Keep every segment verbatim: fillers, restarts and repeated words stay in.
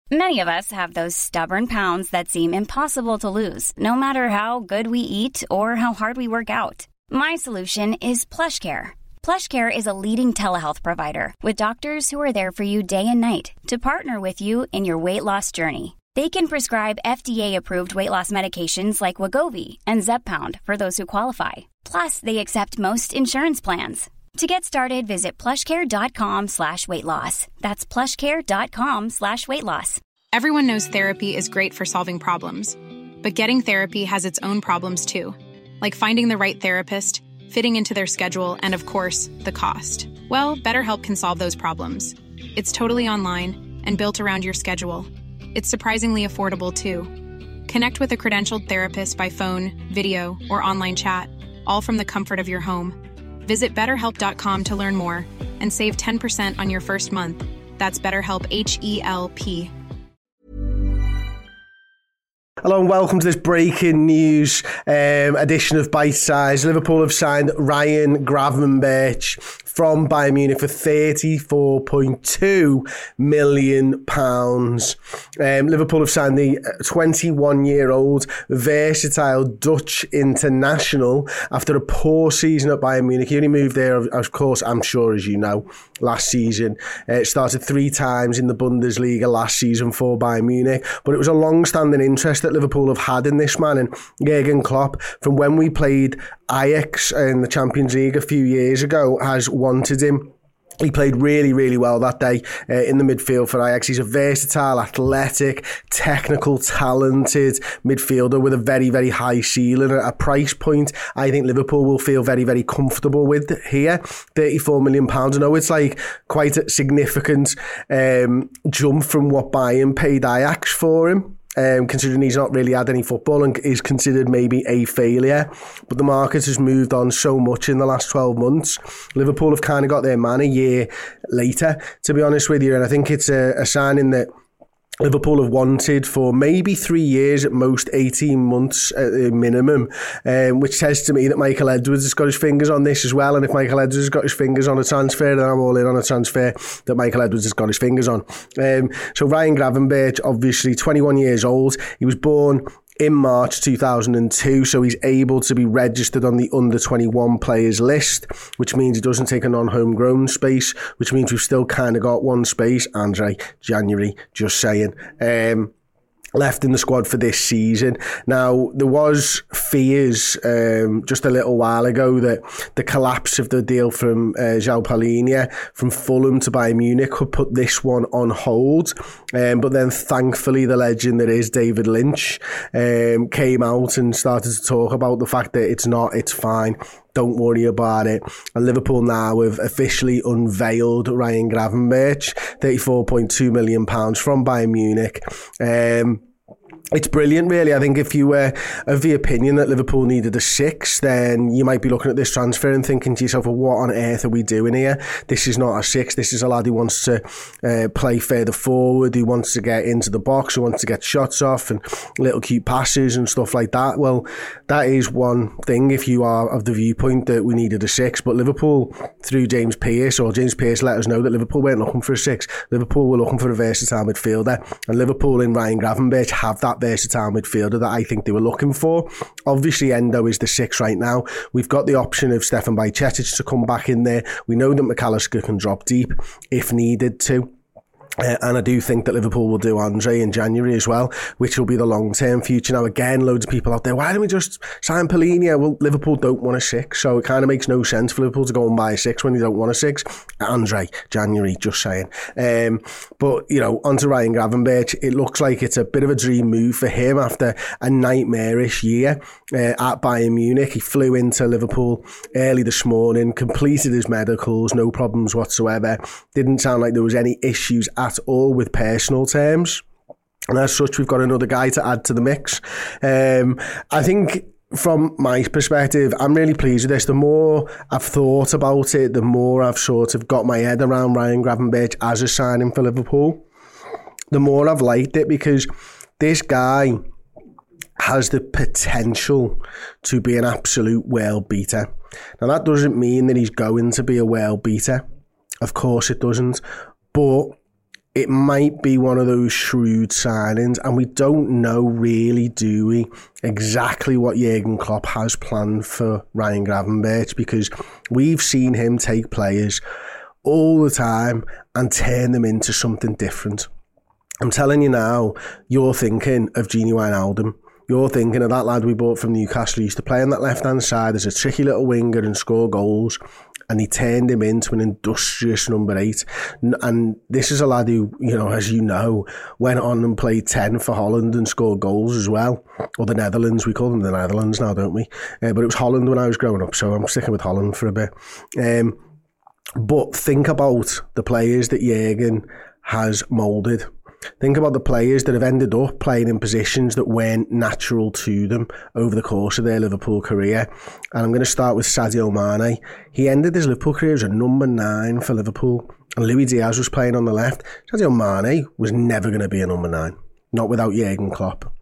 Many of us have those stubborn pounds that seem impossible to lose, no matter how good we eat or how hard we work out. My solution is PlushCare. PlushCare is a leading telehealth provider with doctors who are there for you day and night to partner with you in your weight loss journey. They can prescribe F D A-approved weight loss medications like Wegovy and Zepbound for those who qualify. Plus, they accept most insurance plans. To get started, visit plushcare.com slash weight loss. That's plushcare.com slash weight loss. Everyone knows therapy is great for solving problems, but getting therapy has its own problems too, like finding the right therapist, fitting into their schedule, and of course, the cost. Well, BetterHelp can solve those problems. It's totally online and built around your schedule. It's surprisingly affordable too. Connect with a credentialed therapist by phone, video, or online chat, all from the comfort of your home. Visit better help dot com to learn more and save ten percent on your first month. That's BetterHelp, H E L P. Hello and welcome to this breaking news um, edition of Bite Size. Liverpool have signed Ryan Gravenberch from Bayern Munich for thirty-four point two million pounds. Um, Liverpool have signed the twenty-one-year-old versatile Dutch international after a poor season at Bayern Munich. He only moved there, of course, I'm sure, as you know, last season. Uh, started three times in the Bundesliga last season for Bayern Munich, but it was a long-standing interest that Liverpool have had in this man, and Jurgen Klopp, from when we played Ajax in the Champions League a few years ago, has wanted him. He played really, really well that day uh, in the midfield for Ajax. He's a versatile, athletic, technical, talented midfielder with a very, very high ceiling at a price point I think Liverpool will feel very, very comfortable with here. thirty-four million pounds. I know it's like quite a significant um, jump from what Bayern paid Ajax for him. Um, considering he's not really had any football and is considered maybe a failure. But the market has moved on so much in the last twelve months. Liverpool have kind of got their man a year later, to be honest with you. And I think it's a, a signing that Liverpool have wanted for maybe three years, at most eighteen months at the minimum, um, which says to me that Michael Edwards has got his fingers on this as well. And if Michael Edwards has got his fingers on a transfer, then I'm all in on a transfer that Michael Edwards has got his fingers on. Um, so Ryan Gravenberch, obviously twenty-one years old. He was born in March two thousand two, so he's able to be registered on the under twenty-one players list, which means he doesn't take a non-homegrown space, which means we've still kind of got one space. Andre January, just saying. Um, left in the squad for this season. Now, there was fears um, just a little while ago that the collapse of the deal from uh, João Palhinha from Fulham to Bayern Munich could put this one on hold. Um, but then, thankfully, the legend that is David Lynch um, came out and started to talk about the fact that it's not, it's fine. Don't worry about it. And Liverpool now have officially unveiled Ryan Gravenberch, thirty-four point two million pounds from Bayern Munich. Um, It's brilliant, really. I think if you were of the opinion that Liverpool needed a six, then you might be looking at this transfer and thinking to yourself, well, what on earth are we doing here? This is not a six. This is a lad who wants to uh, play further forward, who wants to get into the box, who wants to get shots off and little cute passes and stuff like that. Well, that is one thing if you are of the viewpoint that we needed a six. But Liverpool, through James Pearce, or James Pearce let us know that Liverpool weren't looking for a six. Liverpool were looking for a versatile midfielder. And Liverpool in Ryan Gravenberch have that versatile midfielder that I think they were looking for. Obviously, Endo is the six right now. We've got the option of Stefan Bajcetic to come back in there. We know that McAllister can drop deep if needed to. Uh, and I do think that Liverpool will do Andre in January as well, which will be the long-term future. Now, again, loads of people out there, why don't we just sign Palhinha? Well, Liverpool don't want a six, so it kind of makes no sense for Liverpool to go and buy a six when they don't want a six. Andre, January, just saying. Um, but, you know, onto Ryan Gravenberch, it looks like it's a bit of a dream move for him after a nightmarish year uh, at Bayern Munich. He flew into Liverpool early this morning, completed his medicals, no problems whatsoever. Didn't sound like there was any issues at all with personal terms, and as such we've got another guy to add to the mix. um, I think from my perspective I'm really pleased with this. The more I've thought about it, the more I've sort of got my head around Ryan Gravenberch as a signing for Liverpool, the more I've liked it, because this guy has the potential to be an absolute world beater. Now that doesn't mean that he's going to be a world beater, of course it doesn't, but it might be one of those shrewd signings, and we don't know really, do we, exactly what Jurgen Klopp has planned for Ryan Gravenberch, because we've seen him take players all the time and turn them into something different. I'm telling you now, you're thinking of Gini Wijnaldum. You're thinking of that lad we bought from Newcastle. He used to play on that left-hand side as a tricky little winger and score goals, and he turned him into an industrious number eight. And this is a lad who, you know, as you know, went on and played ten for Holland and scored goals as well. Or the Netherlands, we call them the Netherlands now, don't we? Uh, but it was Holland when I was growing up, so I'm sticking with Holland for a bit. Um, but think about the players that Jurgen has moulded. Think about the players that have ended up playing in positions that weren't natural to them over the course of their Liverpool career. And I'm going to start with Sadio Mane. He ended his Liverpool career as a number nine for Liverpool, and Luis Diaz was playing on the left. Sadio Mane was never going to be a number nine, not without Jurgen Klopp.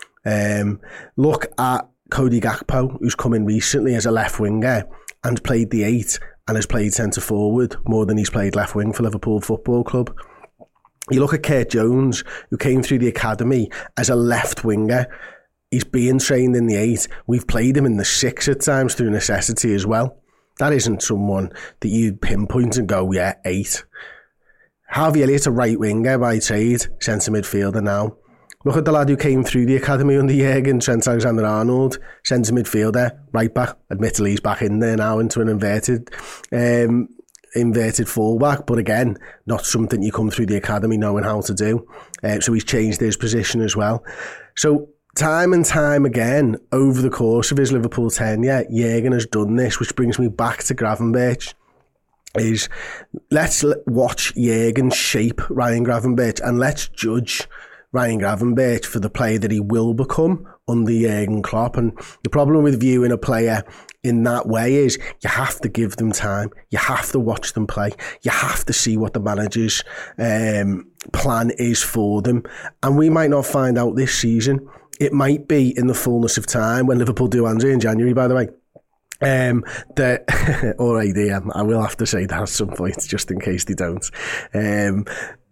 Um, look at Cody Gakpo, who's come in recently as a left winger and played the eight and has played centre forward more than he's played left wing for Liverpool Football Club. You look at Kurt Jones, who came through the academy as a left winger. He's being trained in the eight. We've played him in the six at times through necessity as well. That isn't someone that you'd pinpoint and go, yeah, eight. Harvey Elliott's a right winger by trade, centre midfielder now. Look at the lad who came through the academy under Jurgen, Trent Alexander-Arnold, centre midfielder, right back. Admittedly, he's back in there now into an inverted... Um, inverted fullback, but again, not something you come through the academy knowing how to do. Uh, so he's changed his position as well. So time and time again, over the course of his Liverpool tenure, Jurgen has done this, which brings me back to Gravenberch. Is let's watch Jurgen shape Ryan Gravenberch, and let's judge Ryan Gravenberch for the player that he will become under Jurgen Klopp. And the problem with viewing a player in that way is you have to give them time. You have to watch them play. You have to see what the manager's um, plan is for them. And we might not find out this season. It might be in the fullness of time when Liverpool do Andre in January, by the way. Um, the, or idea, I will have to say that at some point, just in case they don't. Um,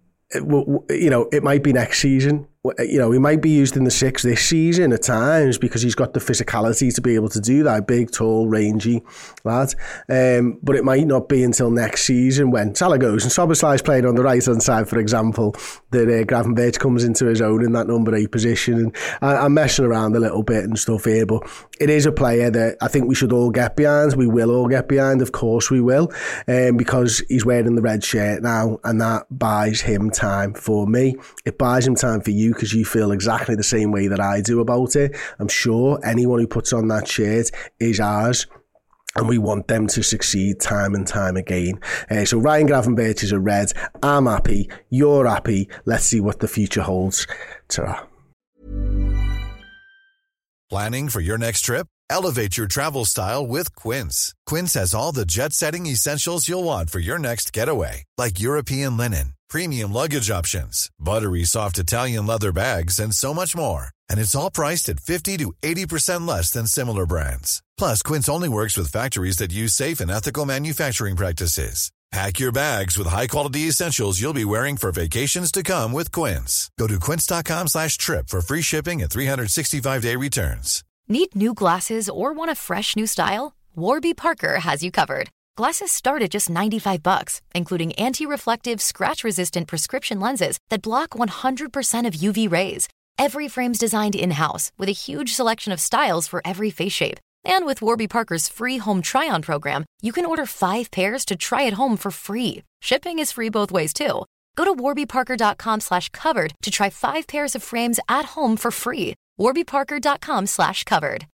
you know, it might be next season. You know, he might be used in the six this season at times because he's got the physicality to be able to do that. Big, tall, rangy lad. Um, but it might not be until next season when Salah goes and Szoboszlai's playing on the right-hand side, for example, that uh, Gravenberch comes into his own in that number eight position. And I, I'm messing around a little bit and stuff here, but it is a player that I think we should all get behind. We will all get behind, of course we will, um, because he's wearing the red shirt now, and that buys him time for me. It buys him time for you, because you feel exactly the same way that I do about it. I'm sure anyone who puts on that shirt is ours, and we want them to succeed time and time again. Uh, so Ryan Gravenberch is a red. I'm happy. You're happy. Let's see what the future holds. Ta-ra. Planning for your next trip? Elevate your travel style with Quince. Quince has all the jet-setting essentials you'll want for your next getaway, like European linen, premium luggage options, buttery soft Italian leather bags, and so much more. And it's all priced at fifty to eighty percent less than similar brands. Plus, Quince only works with factories that use safe and ethical manufacturing practices. Pack your bags with high-quality essentials you'll be wearing for vacations to come with Quince. Go to quince.com slash trip for free shipping and three sixty-five day returns. Need new glasses or want a fresh new style? Warby Parker has you covered. Glasses start at just ninety-five bucks, including anti-reflective, scratch-resistant prescription lenses that block one hundred percent of U V rays. Every frame's designed in-house with a huge selection of styles for every face shape. And with Warby Parker's free home try-on program, you can order five pairs to try at home for free. Shipping is free both ways, too. Go to warbyparker.com slash covered to try five pairs of frames at home for free. warbyparker.com slash covered.